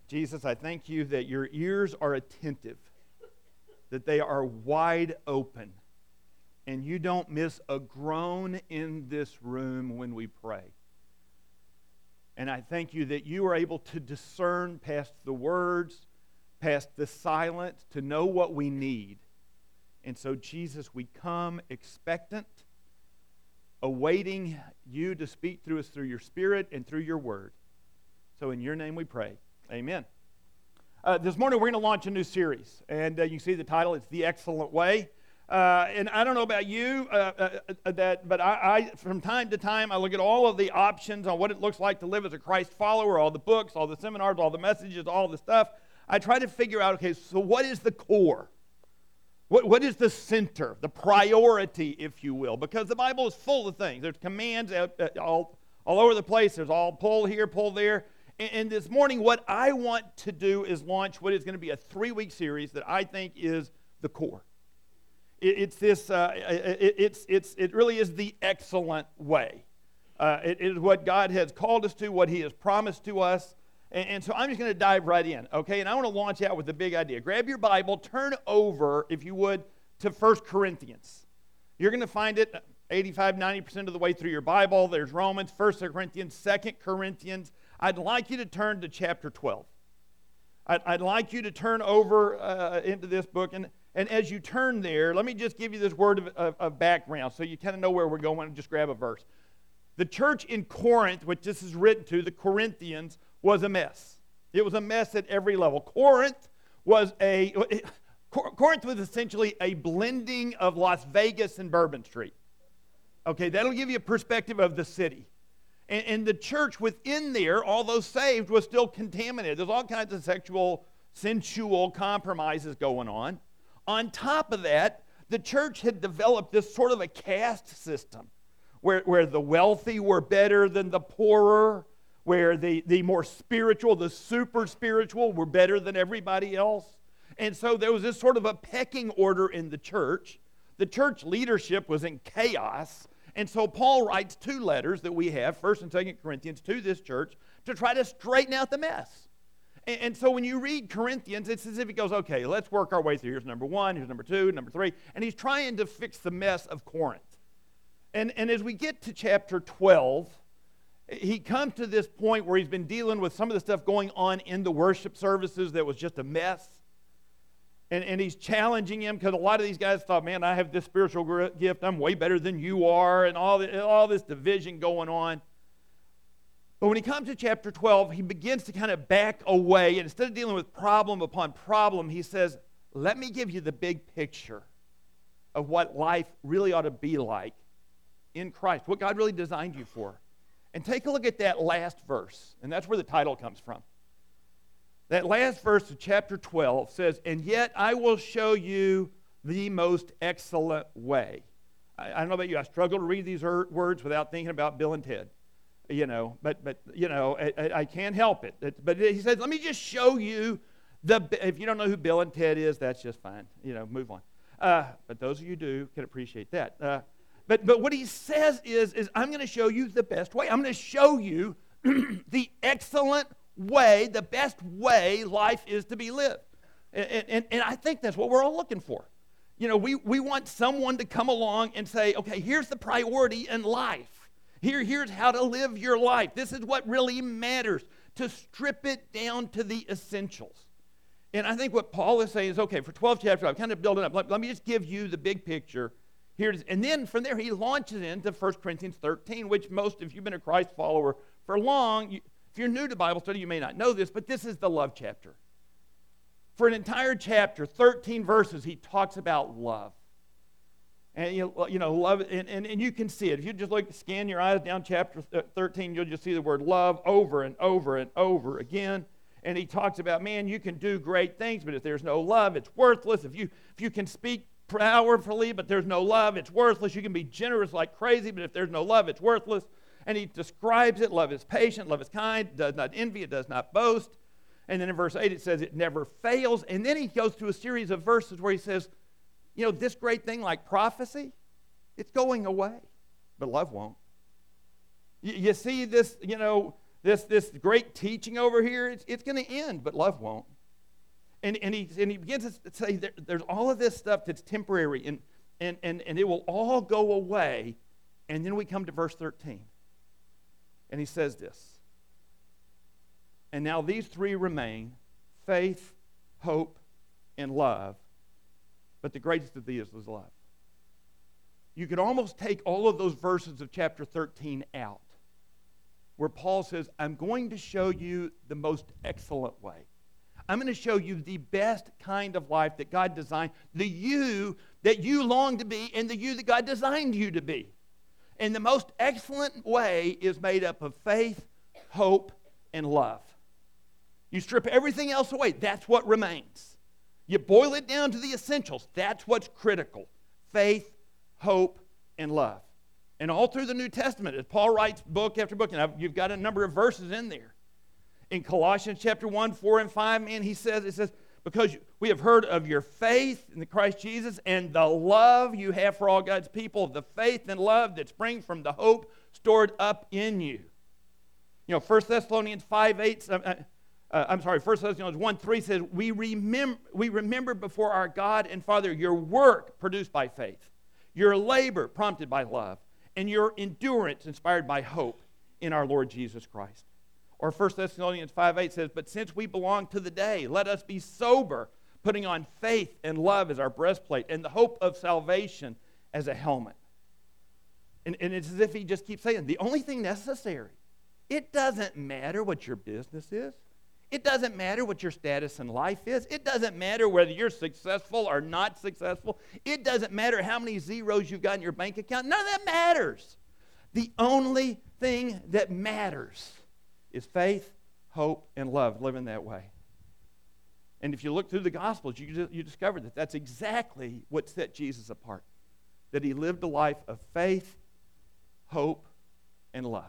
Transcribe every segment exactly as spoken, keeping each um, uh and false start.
Jesus, I thank you that your ears are attentive, that they are wide open, and you don't miss a groan in this room when we pray. And I thank you that you are able to discern past the words, past the silence, to know what we need. And so, Jesus, we come expectant, awaiting you to speak through us through your Spirit and through your word. So in your name we pray. Amen. Uh, this morning we're going to launch a new series. And uh, you see the title, it's The Excellent Way. Uh, and I don't know about you, uh, uh, uh, that, but I, I, from time to time, I look at all of the options on what it looks like to live as a Christ follower, all the books, all the seminars, all the messages, all the stuff. I try to figure out, okay, so what is the core? What, what is the center, the priority, if you will? Because the Bible is full of things. There's commands all, all over the place. There's all pull here, pull there. And, and this morning, what I want to do is launch what is going to be a three-week series that I think is the core. It, it's this. Uh, it, it's it's it really is the excellent way. Uh, it, it is what God has called us to, what He has promised to us. And, and so I'm just going to dive right in, okay? And I want to launch out with a big idea. Grab your Bible, turn over, if you would, to First Corinthians. You're going to find it eighty-five, ninety percent of the way through your Bible. There's Romans, First Corinthians, Second Corinthians. I'd like you to turn to chapter twelve. I'd, I'd like you to turn over uh, into this book. And, and as you turn there, let me just give you this word of, of, of background so you kind of know where we're going and just grab a verse. The church in Corinth, which this is written to, the Corinthians, was a mess. It was a mess at every level. Corinth was a Corinth was essentially a blending of Las Vegas and Bourbon Street. Okay, that'll give you a perspective of the city. And, and the church within there, although saved, was still contaminated. There's all kinds of sexual, sensual compromises going on. On top of that, the church had developed this sort of a caste system where, where the wealthy were better than the poorer, where the, the more spiritual, the super spiritual, were better than everybody else. And so there was this sort of a pecking order in the church. The church leadership was in chaos. And so Paul writes two letters that we have, First and Second Corinthians, to this church to try to straighten out the mess. And, and so when you read Corinthians, it's as if he goes, okay, let's work our way through. Here's number one, here's number two, number three. And he's trying to fix the mess of Corinth. And, and as we get to chapter twelve, he comes to this point where he's been dealing with some of the stuff going on in the worship services that was just a mess. And, and he's challenging him because a lot of these guys thought, man, I have this spiritual gift. I'm way better than you are, and all, the, all this division going on. But when he comes to chapter twelve, he begins to kind of back away. And instead of dealing with problem upon problem, he says, let me give you the big picture of what life really ought to be like in Christ, what God really designed you for. And take a look at that last verse, and that's where the title comes from. That last verse of chapter twelve says, and yet I will show you the most excellent way. I, I don't know about you, I struggle to read these er, words without thinking about Bill and Ted. You know, but, but you know, I, I, I can't help it. It. But he says, let me just show you, the. if you don't know who Bill and Ted is, that's just fine. You know, move on. Uh, but those of you who do can appreciate that. Uh, But but what he says is, is I'm going to show you the best way. I'm going to show you the excellent way, the best way life is to be lived. And, and, and I think that's what we're all looking for. You know, we, we want someone to come along and say, okay, here's the priority in life. Here, here's how to live your life. This is what really matters, to strip it down to the essentials. And I think what Paul is saying is, okay, for twelve chapters, I'm kind of building up. Let, let me just give you the big picture. Here it is. And then from there, he launches into First Corinthians thirteen, which most, if you've been a Christ follower for long, you, if you're new to Bible study, you may not know this, but this is the love chapter. For an entire chapter, thirteen verses, he talks about love. And, you know, you know love, and, and, and you can see it. If you just look, scan your eyes down chapter thirteen, you'll just see the word love over and over and over again. And he talks about, man, you can do great things, but if there's no love, it's worthless. If you if you can speak powerfully, but there's no love, it's worthless. You can be generous like crazy, but if there's no love, it's worthless. And he describes it. Love is patient, love is kind, does not envy, it does not boast. And then in verse eight, it says it never fails. And then he goes through a series of verses where he says, you know, this great thing like prophecy, it's going away, but love won't. You, you see this, you know, this, this great teaching over here, it's, it's going to end, but love won't. And, and, he, and he begins to say there, there's all of this stuff that's temporary, and, and, and, and it will all go away. And then we come to verse thirteen. And he says this. And now these three remain, faith, hope, and love. But the greatest of these is love. You could almost take all of those verses of chapter thirteen out, where Paul says, I'm going to show you the most excellent way. I'm going to show you the best kind of life that God designed, the you that you long to be, and the you that God designed you to be. And the most excellent way is made up of faith, hope, and love. You strip everything else away, that's what remains. You boil it down to the essentials, that's what's critical. Faith, hope, and love. And all through the New Testament, as Paul writes book after book, and I've, you've got a number of verses in there. In Colossians chapter one, four, and five, man, he says, it says, because we have heard of your faith in the Christ Jesus and the love you have for all God's people, the faith and love that spring from the hope stored up in you. You know, First Thessalonians five, eight, uh, uh, I'm sorry, First Thessalonians one, three says, we remember, we remember before our God and Father your work produced by faith, your labor prompted by love, and your endurance inspired by hope in our Lord Jesus Christ. Or First Thessalonians five, eight says, but since we belong to the day, let us be sober, putting on faith and love as our breastplate, and the hope of salvation as a helmet. And, and it's as if he just keeps saying, the only thing necessary, it doesn't matter what your business is. It doesn't matter what your status in life is. It doesn't matter whether you're successful or not successful. It doesn't matter how many zeros you've got in your bank account. None of that matters. The only thing that matters is faith, hope, and love, living that way. And if you look through the Gospels, you, you discover that that's exactly what set Jesus apart. That he lived a life of faith, hope, and love.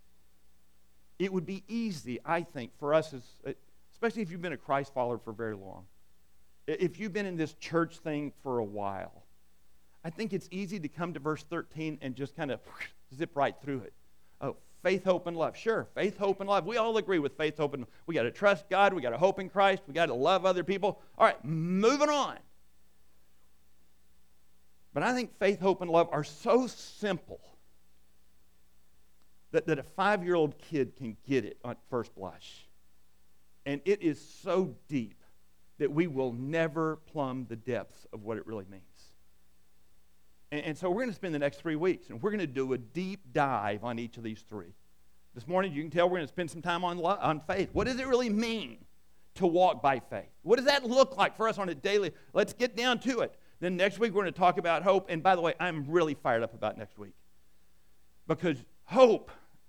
It would be easy, I think, for us, as, especially if you've been a Christ follower for very long, if you've been in this church thing for a while, I think it's easy to come to verse thirteen and just kind of zip right through it. Oh, faith, hope, and love. Sure, faith, hope, and love. We all agree with faith, hope, and we got to trust God. We got to hope in Christ. We got to love other people. All right, moving on. But I think faith, hope, and love are so simple that, that a five-year-old kid can get it at first blush. And it is so deep that we will never plumb the depths of what it really means. And so we're going to spend the next three weeks, and we're going to do a deep dive on each of these three. This morning, you can tell we're going to spend some time on, on faith. What does it really mean to walk by faith? What does that look like for us on a daily? Let's get down to it. Then next week, we're going to talk about hope. And by the way, I'm really fired up about next week. Because hope,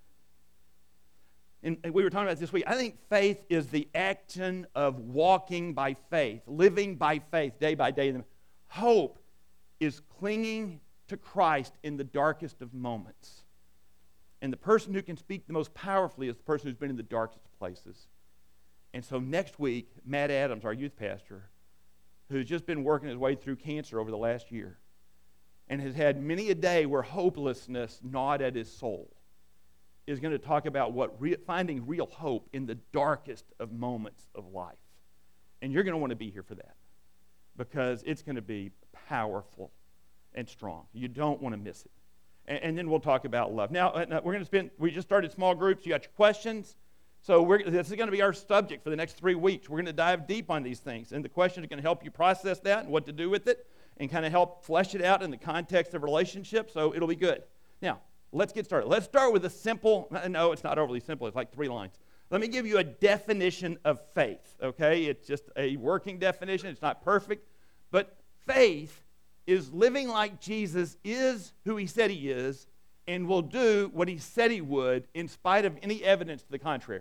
and we were talking about this week, I think faith is the action of walking by faith, living by faith day by day. Hope is clinging to Christ in the darkest of moments. And the person who can speak the most powerfully is the person who's been in the darkest places. And so next week, Matt Adams, our youth pastor, who's just been working his way through cancer over the last year and has had many a day where hopelessness gnawed at his soul, is going to talk about what re- finding real hope in the darkest of moments of life. And you're going to want to be here for that, because it's going to be powerful and strong. You don't want to miss it. And, and then we'll talk about love. Now, we're going to spend, we just started small groups. You got your questions. So we're, this is going to be our subject for the next three weeks. We're going to dive deep on these things. And the questions are going to help you process that and what to do with it and kind of help flesh it out in the context of relationships. So it'll be good. Now, let's get started. Let's start with a simple, no, it's not overly simple. It's like three lines. Let me give you a definition of faith, okay? It's just a working definition. It's not perfect. But faith is living like Jesus is who he said he is and will do what he said he would in spite of any evidence to the contrary.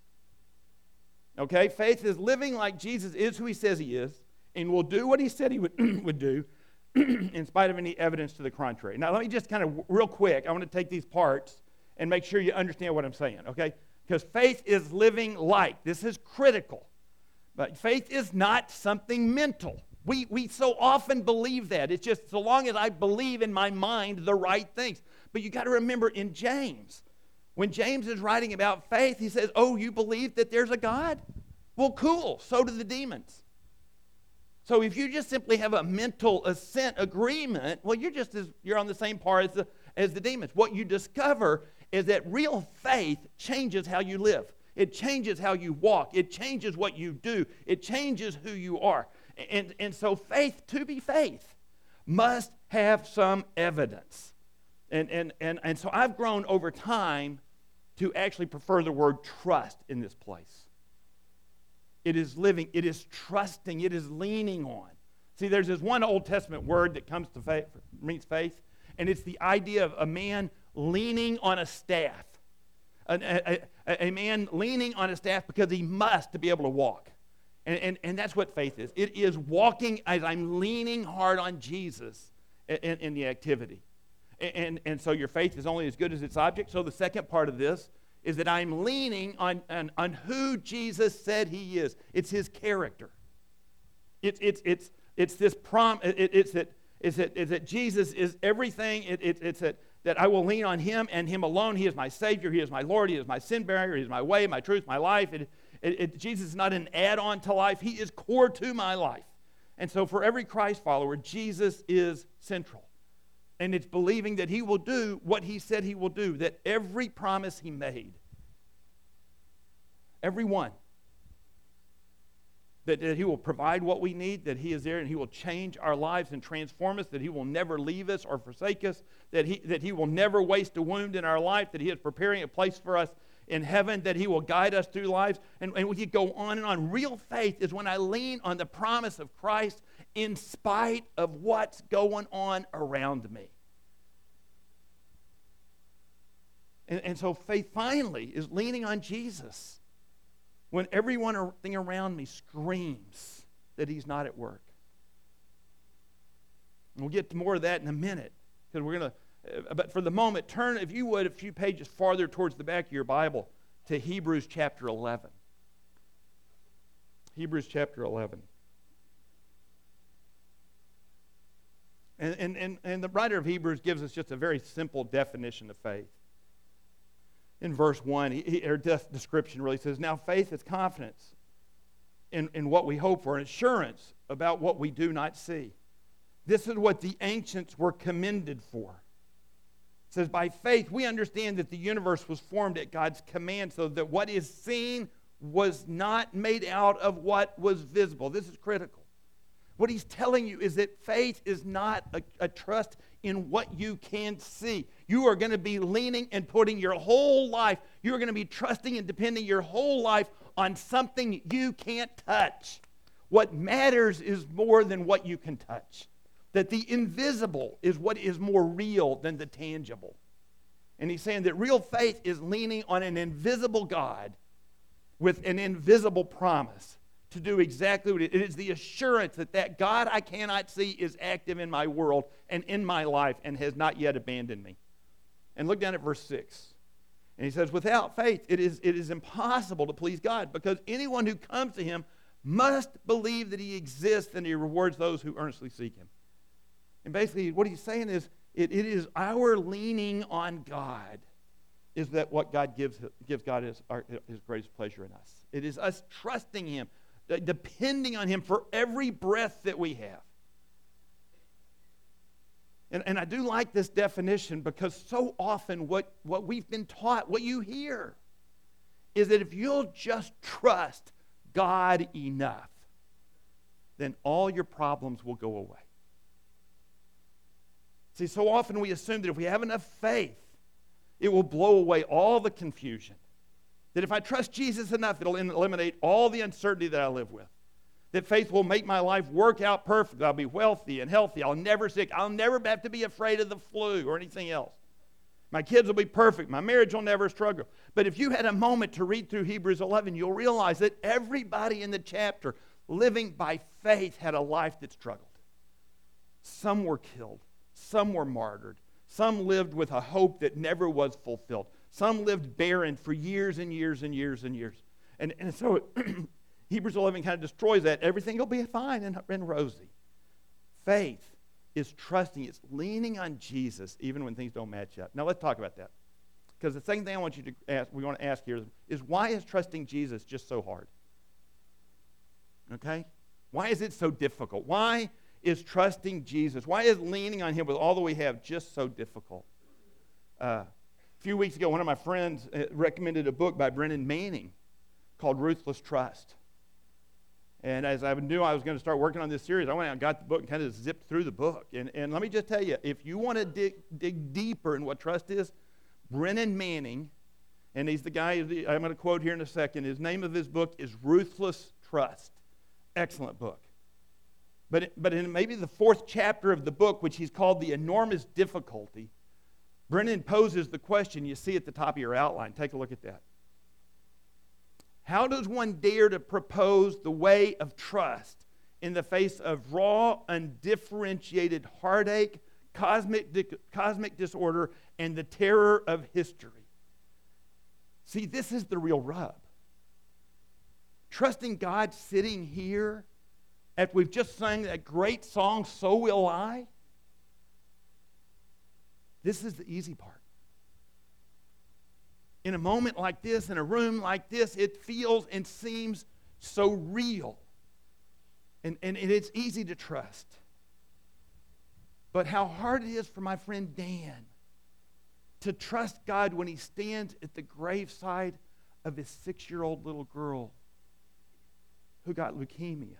Okay? Faith is living like Jesus is who he says he is and will do what he said he would, would do in spite of any evidence to the contrary. Now, let me just kind of real quick, I want to take these parts and make sure you understand what I'm saying, okay? Because faith is living like. This is critical. But faith is not something mental. We, we so often believe that. It's just so long as I believe in my mind the right things. But you got to remember in James, When James is writing about faith, he says, oh, you believe that there's a God? Well, cool. So do the demons. So if you just simply have a mental assent agreement, well, you're just as, you're on the same par as the, as the demons. What you discover is that real faith changes how you live. It changes how you walk. It changes what you do. It changes who you are. And, and so faith, to be faith, must have some evidence. And, and, and, and so I've grown over time to actually prefer the word trust in this place. It is living, it is trusting, it is leaning on. See, there's this one Old Testament word that comes to faith, means faith, and it's the idea of a man leaning on a staff. A, a, a man leaning on a staff because he must to be able to walk. And, and, and that's what faith is. It is walking as I'm leaning hard on Jesus in, in the activity. And, and so your faith is only as good as its object. So the second part of this is that I'm leaning on, on, on who Jesus said he is. It's his character. It's, it's, it's, it's this prom, it, it's, that, it's, that, it's that Jesus is everything. It, it, it's that, that I will lean on him and him alone. He is my Savior. He is my Lord. He is my sin barrier. He is my way, my truth, my life. It, it, it, Jesus is not an add-on to life. He is core to my life. And so for every Christ follower, Jesus is central. And it's believing that he will do what he said he will do, that every promise he made, every one, that, that he will provide what we need, that he is there and he will change our lives and transform us, that he will never leave us or forsake us, that he, that he will never waste a wound in our life, that he is preparing a place for us in heaven, that he will guide us through lives. And, and we could go on and on. Real faith is when I lean on the promise of Christ in spite of what's going on around me. And, and so faith finally is leaning on Jesus when everyone thing around me screams that he's not at work. And we'll get to more of that in a minute, because we're going to, uh, but for the moment, turn, if you would, a few pages farther towards the back of your Bible to Hebrews chapter eleven. Hebrews chapter eleven. And, and, and, and the writer of Hebrews gives us just a very simple definition of faith. In verse one, he, he, or description really says, now faith is confidence in, in what we hope for, and assurance about what we do not see. This is what the ancients were commended for. It says, by faith we understand that the universe was formed at God's command, so that what is seen was not made out of what was visible. This is critical. What he's telling you is that faith is not a, a trust in what you can see. You are going to be leaning and putting your whole life, you are going to be trusting and depending your whole life on something you can't touch. What matters is more than what you can touch. That the invisible is what is more real than the tangible. And he's saying that real faith is leaning on an invisible God with an invisible promise to do exactly what it is. It is the assurance that that God I cannot see is active in my world and in my life and has not yet abandoned me. And look down at verse six. And he says, without faith, it is, it is impossible to please God, because anyone who comes to him must believe that he exists and he rewards those who earnestly seek him. And basically what he's saying is, it, it is our leaning on God is that what God gives, gives God his, our, his greatest pleasure in us. It is us trusting him, depending on him for every breath that we have. And, and I do like this definition, because so often what, what we've been taught, what you hear, is that if you'll just trust God enough, then all your problems will go away. See, so often we assume that if we have enough faith, it will blow away all the confusion. That if I trust Jesus enough, it'll eliminate all the uncertainty that I live with. That faith will make my life work out perfectly. I'll be wealthy and healthy. I'll never sick. I'll never have to be afraid of the flu or anything else. My kids will be perfect. My marriage will never struggle. But if you had a moment to read through Hebrews eleven, you'll realize that everybody in the chapter living by faith had a life that struggled. Some were killed. Some were martyred. Some lived with a hope that never was fulfilled. Some lived barren for years and years and years and years. And, and so Hebrews eleven kind of destroys that. Everything will be fine and, and rosy. Faith is trusting. It's leaning on Jesus even when things don't match up. Now let's talk about that. because the second thing I want you to ask, we want to ask here is, is why is trusting Jesus just so hard? Okay? Why is it so difficult? Why is trusting Jesus, why is leaning on him with all that we have just so difficult? Uh, a few weeks ago, one of my friends recommended a book by Brennan Manning called Ruthless Trust. And as I knew I was going to start working on this series, I went out and got the book and kind of zipped through the book. And, and let me just tell you, if you want to dig, dig deeper in what trust is, Brennan Manning, and he's the guy I'm going to quote here in a second, his name of his book is Ruthless Trust. Excellent book. But, but in maybe the fourth chapter of the book, which he's called The Enormous Difficulty, Brennan poses the question you see at the top of your outline. Take a look at that. How does one dare to propose the way of trust in the face of raw, undifferentiated heartache, cosmic, di- cosmic disorder, and the terror of history? See, this is the real rub. Trusting God sitting here after we've just sang that great song, So Will I, this is the easy part. In a moment like this, in a room like this, it feels and seems so real. And, and, and it's easy to trust. But how hard it is for my friend Dan to trust God when he stands at the graveside of his six-year-old little girl who got leukemia.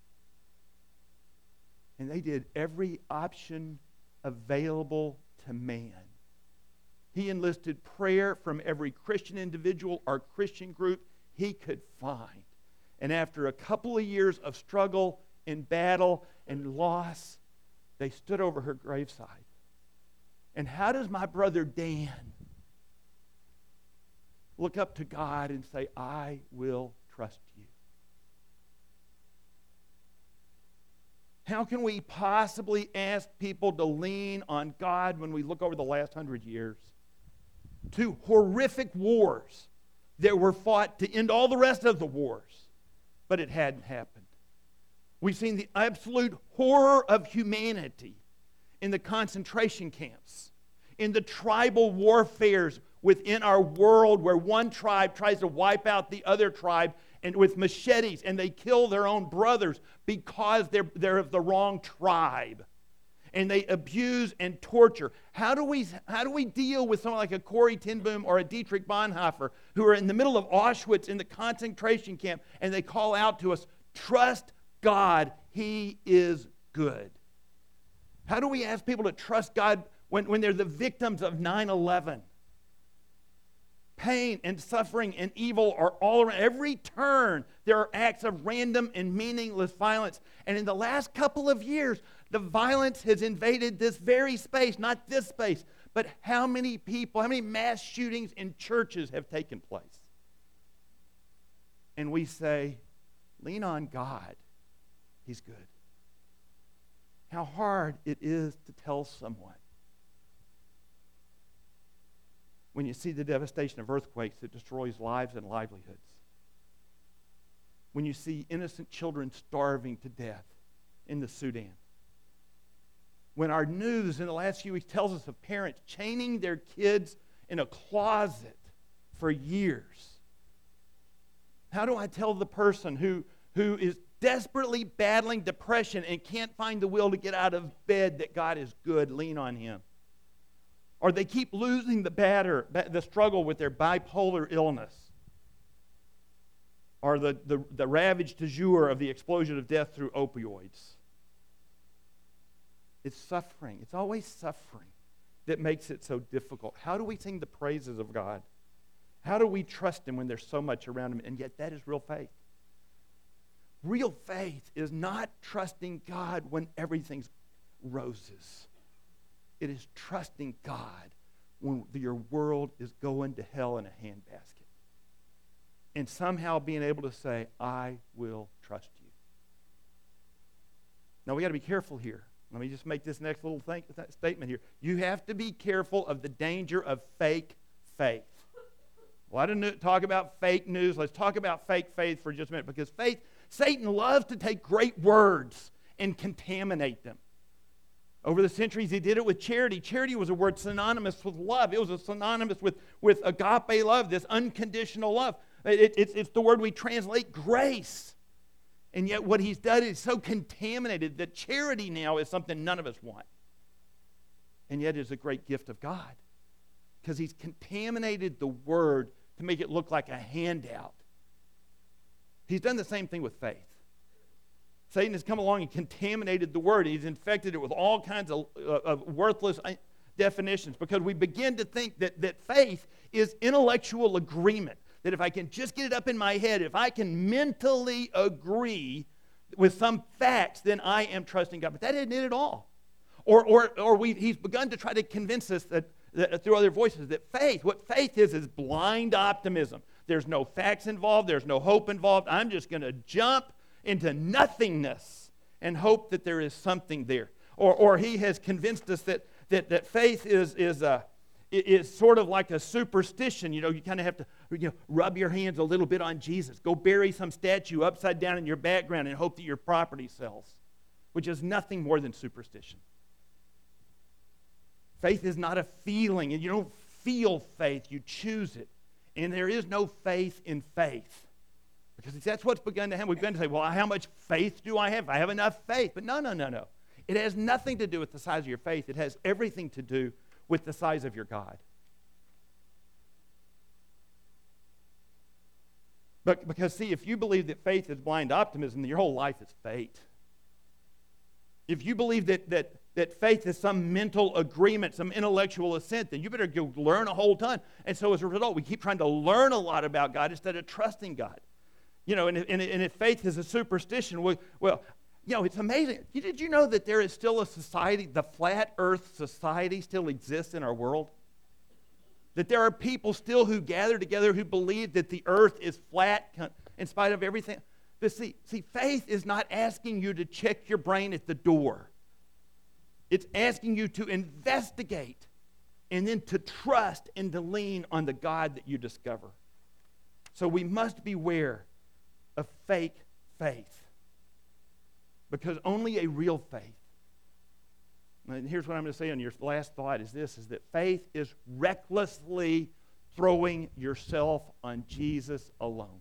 And they did every option available to man. He enlisted prayer from every Christian individual or Christian group he could find. And after a couple of years of struggle and battle and loss, they stood over her graveside. And how does my brother Dan look up to God and say, I will trust you? How can we possibly ask people to lean on God when we look over the last hundred years? Two horrific wars that were fought to end all the rest of the wars, but it hadn't happened. We've seen the absolute horror of humanity in the concentration camps, in the tribal warfares within our world where one tribe tries to wipe out the other tribe and with machetes, and they kill their own brothers because they're, they're of the wrong tribe. And they abuse and torture. How do we, how do we deal with someone like a Corrie ten Boom or a Dietrich Bonhoeffer who are in the middle of Auschwitz in the concentration camp, and they call out to us, trust God, He is good? How do we ask people to trust God when, when they're the victims of nine eleven? Pain and suffering and evil are all around. Every turn, there are acts of random and meaningless violence. And in the last couple of years, the violence has invaded this very space, not this space, but how many people, how many mass shootings in churches have taken place? And we say, lean on God. He's good. How hard it is to tell someone when you see the devastation of earthquakes that destroys lives and livelihoods. When you see innocent children starving to death in the Sudan. When our news in the last few weeks tells us of parents chaining their kids in a closet for years. How do I tell the person who, who is desperately battling depression and can't find the will to get out of bed that God is good, lean on Him? Or they keep losing the batter, the struggle with their bipolar illness. Or the, the, the ravage du jour of the explosion of death through opioids. It's suffering. It's always suffering that makes it so difficult. How do we sing the praises of God? How do we trust Him when there's so much around Him? And yet that is real faith. Real faith is not trusting God when everything's roses. It is trusting God when your world is going to hell in a handbasket. And somehow being able to say, I will trust you. Now we got to be careful here. Let me just make this next little thing, statement here. You have to be careful of the danger of fake faith. Well, I didn't talk about fake news. Let's talk about fake faith for just a minute. Because faith, Satan loves to take great words and contaminate them. Over the centuries, he did it with charity. Charity was a word synonymous with love. It was a synonymous with, with agape love, this unconditional love. It, it, it's, it's the word we translate grace. And yet what he's done is so contaminated that charity now is something none of us want. And yet it's a great gift of God, because he's contaminated the word to make it look like a handout. He's done the same thing with faith. Satan has come along and contaminated the word. He's infected it with all kinds of, uh, of worthless definitions, because we begin to think that, that faith is intellectual agreement. That if I can just get it up in my head, if I can mentally agree with some facts, then I am trusting God. But that isn't it at all. Or, or, or we, he's begun to try to convince us that, that through other voices that faith, what faith is, is blind optimism. There's no facts involved. There's no hope involved. I'm just going to jump into nothingness and hope that there is something there. Or, or he has convinced us that, that, that faith is, is, a, is sort of like a superstition. You know, you kind of have to you know, rub your hands a little bit on Jesus. Go bury some statue upside down in your background and hope that your property sells, which is nothing more than superstition. Faith is not a feeling, and you don't feel faith, you choose it. And there is no faith in faith. Because that's what's begun to happen. We've begun to say, well, how much faith do I have? I have enough faith. But no, no, no, no. It has nothing to do with the size of your faith. It has everything to do with the size of your God. But because, see, if you believe that faith is blind optimism, then your whole life is fate. If you believe that, that, that faith is some mental agreement, some intellectual assent, then you better go learn a whole ton. And so as a result, we keep trying to learn a lot about God instead of trusting God. You know, and, and, and if faith is a superstition, well, well, you know, it's amazing. Did you know that there is still a society, the flat earth society still exists in our world? That there are people still who gather together who believe that the earth is flat in spite of everything. But see, see, faith is not asking you to check your brain at the door. It's asking you to investigate and then to trust and to lean on the God that you discover. So we must beware of fake faith, because only a real faith, and here's what I'm going to say on your last thought, is this, is that faith is recklessly throwing yourself on Jesus alone.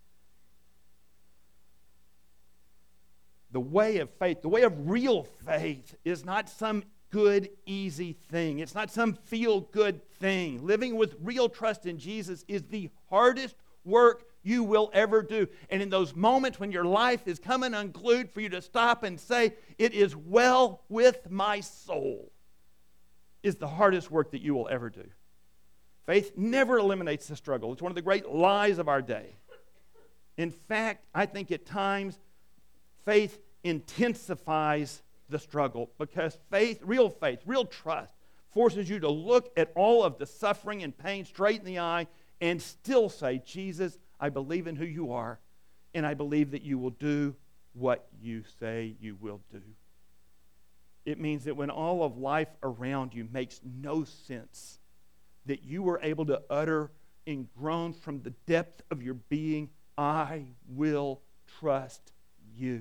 The way of faith, the way of real faith, is not some good, easy thing. It's not some feel-good thing. Living with real trust in Jesus is the hardest work you will ever do. And in those moments when your life is coming unglued, for you to stop and say, it is well with my soul, is the hardest work that you will ever do. Faith never eliminates the struggle. It's one of the great lies of our day. In fact, I think at times faith intensifies the struggle, because faith, real faith, real trust, forces you to look at all of the suffering and pain straight in the eye and still say, Jesus, I believe in who you are, and I believe that you will do what you say you will do. It means that when all of life around you makes no sense, that you were able to utter in groans from the depth of your being, I will trust you.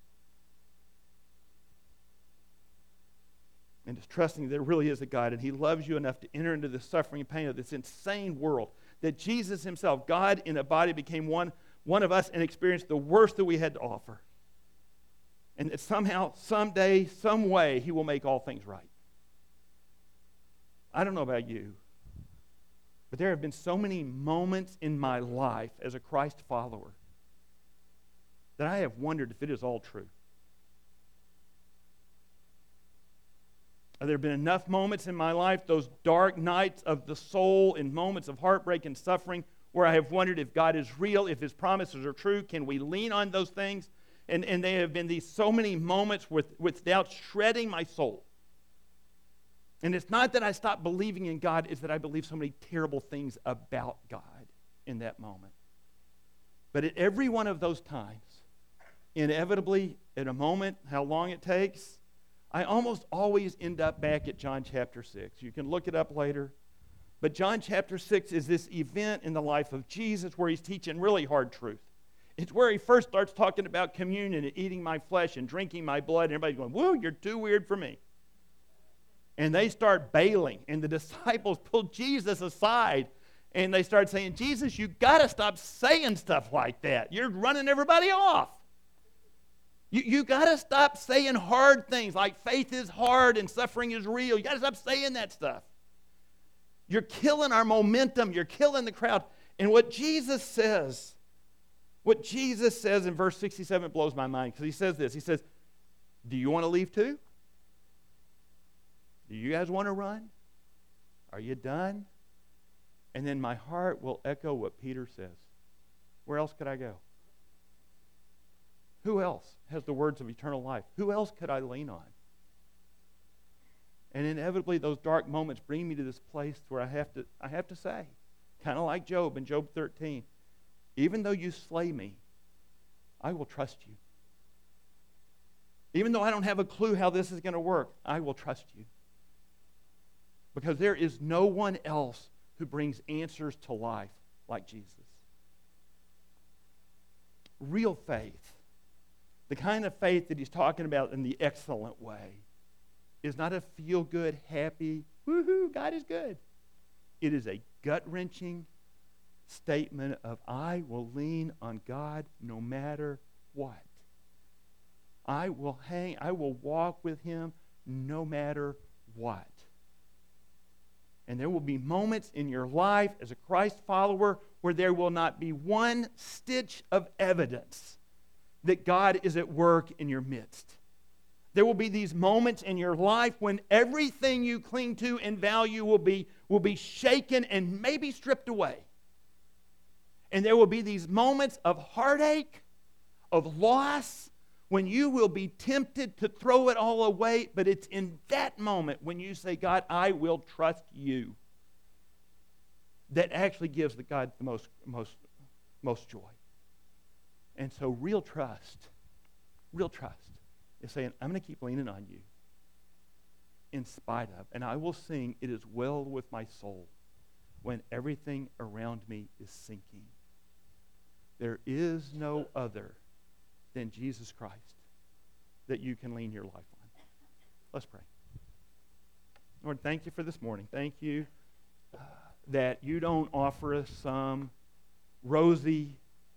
And just trusting that there really is a God, and he loves you enough to enter into the suffering and pain of this insane world, that Jesus himself, God in a body, became one, one of us and experienced the worst that we had to offer. And that somehow, someday, some way, he will make all things right. I don't know about you, but there have been so many moments in my life as a Christ follower that I have wondered if it is all true. There have been enough moments in my life, those dark nights of the soul and moments of heartbreak and suffering, where I have wondered if God is real, if his promises are true. Can we lean on those things? And, and there have been these so many moments with, with doubt shredding my soul. And it's not that I stopped believing in God, it's that I believe so many terrible things about God in that moment. But at every one of those times, inevitably, at a moment, how long it takes, I almost always end up back at John chapter six. You can look it up later. But John chapter six is this event in the life of Jesus where he's teaching really hard truth. It's where he first starts talking about communion and eating my flesh and drinking my blood, and everybody's going, whoa, you're too weird for me. And they start bailing, and the disciples pull Jesus aside, and they start saying, Jesus, you got to stop saying stuff like that. You're running everybody off. You, you got to stop saying hard things like faith is hard and suffering is real. You got to stop saying that stuff. You're killing our momentum. You're killing the crowd. And what Jesus says, what Jesus says in verse sixty-seven blows my mind, because he says this. He says, do you want to leave too? Do you guys want to run? Are you done? And then my heart will echo what Peter says. Where else could I go? Who else has the words of eternal life? Who else could I lean on? And inevitably, those dark moments bring me to this place where I have to, I have to say, kind of like Job in Job thirteen, even though you slay me, I will trust you. Even though I don't have a clue how this is going to work, I will trust you. Because there is no one else who brings answers to life like Jesus. Real faith, the kind of faith that he's talking about in the excellent way, is not a feel-good, happy, woohoo, God is good. It is a gut-wrenching statement of, I will lean on God no matter what. I will hang, I will walk with him no matter what. And there will be moments in your life as a Christ follower where there will not be one stitch of evidence that God is at work in your midst. There will be these moments in your life when everything you cling to and value will be, will be shaken and maybe stripped away. And there will be these moments of heartache, of loss, when you will be tempted to throw it all away, but it's in that moment when you say, God, I will trust you, that actually gives the God the most, most, most joy. And so real trust, real trust is saying, I'm going to keep leaning on you in spite of, and I will sing, it is well with my soul when everything around me is sinking. There is no other than Jesus Christ that you can lean your life on. Let's pray. Lord, thank you for this morning. Thank you uh, that you don't offer us some rosy,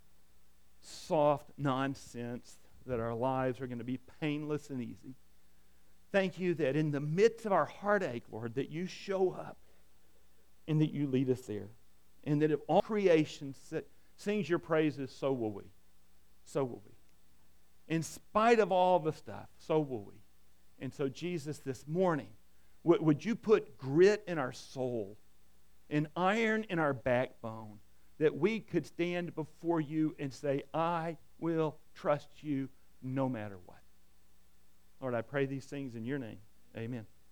soft nonsense that our lives are going to be painless and easy. Thank you that in the midst of our heartache, Lord, that you show up and that you lead us there. And that if all creation sings your praises, so will we. So will we. In spite of all the stuff, so will we. And so, Jesus, this morning, w- would you put grit in our soul, and iron in our backbone, that we could stand before you and say, I will trust you no matter what. Lord, I pray these things in your name. Amen.